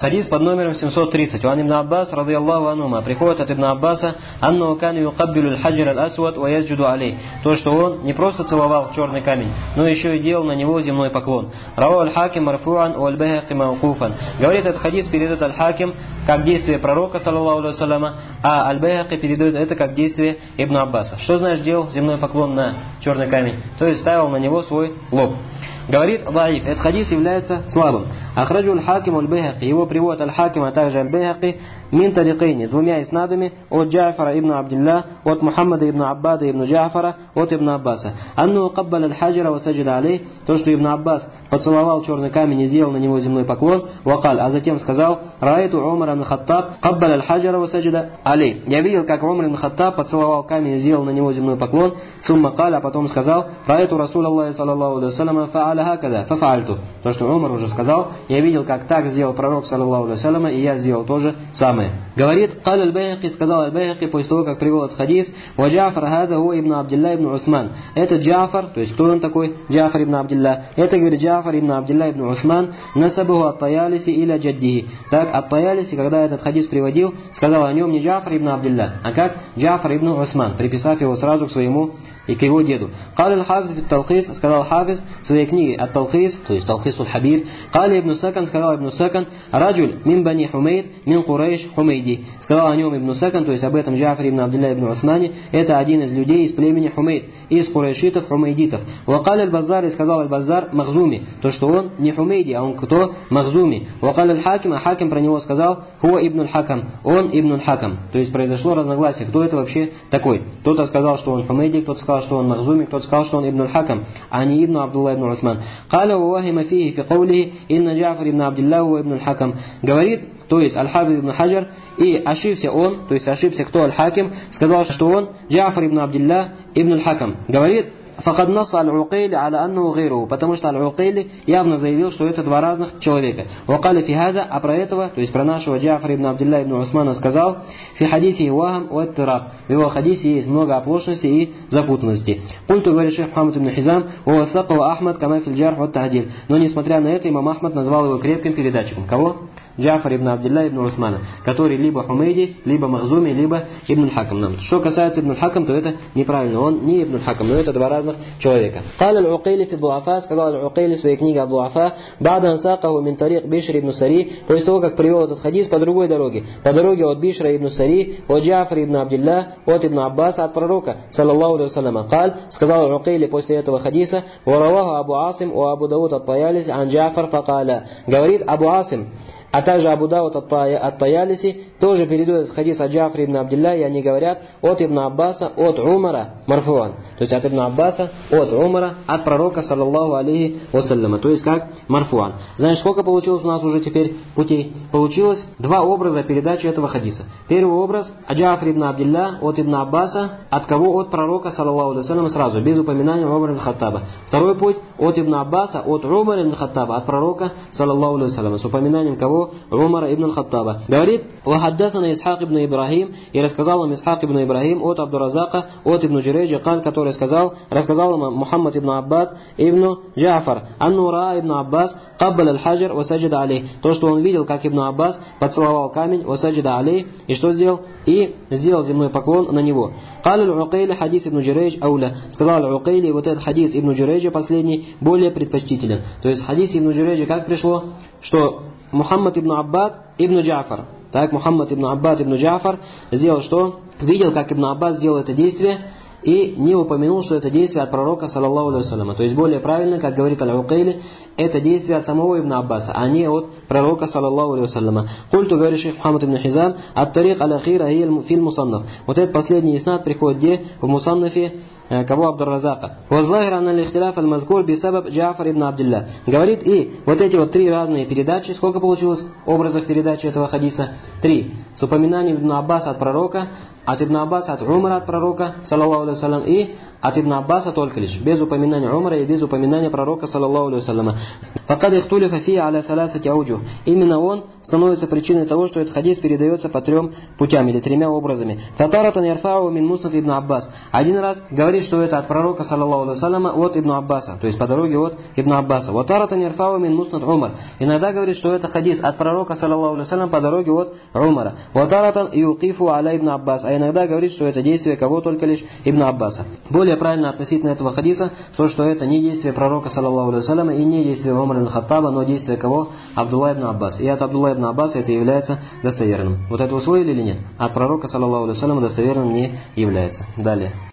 Хадис под номером 730. Ван ибн Аббас, радийаллаху анхума, приходит от ибн Аббаса, анну кан юкаббилу аль-хаджар аль-асвад ва ясджуду алей. То, что он не просто целовал черный камень, но еще и делал на него земной поклон. Раву аль-Хаким марфуан у аль-Байхақи мауқуфан. Говорит, этот хадис передает аль-Хаким как действие пророка, саллаллаху алейхи вассаляма, а аль-Байхақи передает это как действие ибн Аббаса. Что значит делал земной поклон на черный камень? То есть ставил на него свой лоб. Говорит даиф, этот хадис является слабым. Ахраджу аль-Хаким аль-Байхақи, его приводит аль-Хаким, а также аль-Байхақи, мин тарикайни, двумя иснадами, от Джафара ибн Абдилля, от Мухаммада ибн Аббада ибн Джафара, от ибн Аббаса. Анну каббал аль-хаджара ва саджада алей, то, что ибн Аббас поцеловал черный камень и сделал на него земной поклон, вакаль, а затем сказал, раайту Умар ибн Хаттаб, каббал аль-хаджара ва саджада алей. Я видел, как Умар ибн Хаттаб поцеловал камень и сделал на него земной поклон, сумма каль, а потом сказал, раайту Расул Аллахи саллаллаху алейхи вассаляма фа'аля. То, что Умар уже сказал, я видел, как так сделал пророк, саллаллаху алейхи вассаляма, и я сделал то же самое. Говорит, каль аль-Байхақи, сказал аль-Байхақи, после того, как привел этот хадис, ва Джафар хада хуа ибн Абдилля ибн Усман. Это Джафар, то есть кто он такой? Джафар ибн Абдилля. Это, говорит, Джафар ибн Абдилля ибн Усман, насабуху ат-Таялиси иля джаддихи. Так, ат-Таялиси, когда этот хадис приводил, сказал о нем не Джафар ибн Абдилля, а как Джафар ибн Усман, приписав его сразу к своему и к его деду. Каль аль-Хафиз в Талхис, сказал Хафиз в своей книге Ат-Талхис, то есть Талхис аль-Хабир. Каль ибн Сакан, сказал ибн Сакан, раджуль мин бани Хумейд, мин Курейш Хумейди. Сказал о нем ибн Сакан, то есть об этом Джафаре ибн Абдилля ибн Усмане, это один из людей из племени Хумейд, из курейшитов, хумейдитов. Вакаль аль-Баззар, и сказал аль-Баззар Махзуми, то, что он не Хумейди, а он кто? Махзуми. Вакаль аль-Хаким, а Хаким про него сказал, хуа ибн аль-Хакам, он ибн аль-Хакам. То есть произошло разногласие, кто это вообще такой. Кто-то сказал, что он Хумейди, кто-то сказал, что он Махзуми, кто-то сказал, что он ибн аль-Хакам, а не ибн Абдулла ибн Усман. Каля вахима фихи фи каулихи инна Джафар ибн Абдилля ва ибн аль-Хакам. Говорит, то есть аль-Хафиз ибн Хаджар, и ошибся он, то есть ошибся кто? Аль-Хаким, сказал, что он Джафар ибн Абдилля ибн аль-Хакам. Говорит, факад наса аль-Уқайли аля аннаху гайруху, потому что аль-Уқайли явно заявил, что это два разных человека. Вакали фи хада, а про этого, то есть про нашего Джафара ибн Абдилля ибн Усмана сказал, фи хадиси вахам ва аттираб. В его хадисе есть много оплошности и запутанности. Культу, говорит шейх Мухаммад ибн Хизам, ва васақаху Ахмад кама фил джарх ва тадиль. Но несмотря на это, имам Ахмад назвал его крепким передатчиком. Кого? Джафар ибн Абдилля ибн Усмана, который либо Хумейди, либо Махзуми, либо ибн аль-Хакам. Что касается ибн аль-Хакам, то это неправильно. Он не ибн аль-Хакам, но это два разных человека. Каля аль-Уқайли фи дуафа, сказал аль-Уқайли в своей книге ад-Дуафа, ба'дан сақаху мин тарик Бишр ибн Сари, после того, как привел этот хадис по другой дороге. По дороге от Бишра ибн Сари, от Джафар ибн Абдилля, от ибн Аббаса, от пророка, саллаллаху алейхи вассаляма. Каль, сказал аль-Уқайли после этого хадиса, вараваху Абу Асим, у Абу Дауд ат-Таялиси, ан Джафар факаля. Говорит Абу Асим, а также Абу Дауд ат-Таялиси тоже передают хадис от Джафра ибн Абдилля, и они говорят от ибн Аббаса, от Умара, марфуан. То есть от ибн Аббаса, от Умара, от пророка, саллаллаху алейхи вассаляма. То есть как марфуан. Значит, сколько получилось у нас уже теперь путей? Получилось два образа передачи этого хадиса. Первый образ от Джафра ибн Абдилля, от ибн Аббаса, от кого? От пророка, саллаллаху алейхи вассаляма, сразу, без упоминания Умара ибн Хаттаба. Второй путь от ибн Аббаса, от Умара ибн Хаттаба, от пророка, саллаллаху алейхи вассаляма, с упоминанием кого? Умара ибн аль-Хаттаба. Говорит, вахаддасана Исхак ибн Ибрахим, и рассказал им Исхак ибн Ибрахим от Абдуразака, от ибн Джурейджа, который рассказал им Мухаммад ибн Аббад ибн Джафар, анну ра ибн Аббас, каббал аль-хаджар ва саджада алей. То, что он видел, как ибн Аббас поцеловал камень, ва саджада алей, и что сделал? И сделал земной поклон на него. Каль аль-Уқайли хадис ибн Джурейдж ауля. Сказал аль-Уқайли, вот этот хадис ибн Джурейджа последний более предпочтителен. То есть хадис ибн Джурейджа как пришло? Что Мухаммад ибн Аббад ибн Джафар. Так, Мухаммад ибн Аббад ибн Джафар сделал что? Видел, как ибн Аббас сделал это действие, и не упомянул, что это действие от пророка, саллаллаху алейхи вассаляма. То есть более правильно, как говорит аль-Уқайли, это действие от самого ибн Аббаса, а не от пророка, саллаллаху алейхи вассаляма. Культу, говорит шейх Мухаммад ибн Хизам, ат-тарик аль-ахира филь мусаннаф. Вот этот последний иснад приходит где? В мусаннафе кого? Абдур-Разака. Ваззахир анна лихтиляф аль-мазкур бисабаб Джафар ибн Абдилля. Говорит, и вот эти вот три разные передачи, сколько получилось образов передачи этого хадиса? Три. С упоминанием ибн Аббаса от пророка, от ибн Аббаса от Умара от пророка, саллаллаху алейхи вассалям, и от ибн Аббаса только лишь, без упоминания Умара и без упоминания пророка, саллаллаху алейхи вассаляма. Факад ихтулифа фи аля саласати ауджух. Именно он становится причиной того, что этот хадис передается по трем путям или тремя образами. Фатаратан ярфау мин муснад ибн Аббас. Один раз говорит говорит, что это от пророка, саллаллаху алейхи вассаляма, от Ибн Аббаса, то есть по дороге от Ибн Аббаса. Вот таратан ярфау мин муснад Умар. Иногда говорит, что это хадис от пророка, саллаллаху алейхи вассаляма, по дороге от Умара. Вот таратан юқифу аля Ибн Аббас. А иногда говорит, что это действие кого только лишь Ибн Аббаса. Более правильно относительно этого хадиса, то, что это не действие пророка, саллаллаху алейхи вассаляма, и не действие Умара ибн Хаттаба, но действие кого? Абдулла ибн Аббас. И от Абдулла ибн Аббаса это является достоверным. Вот это усвоили или нет? От пророка, саллаллаху алейхи вассаляма, достоверным не является. Далее.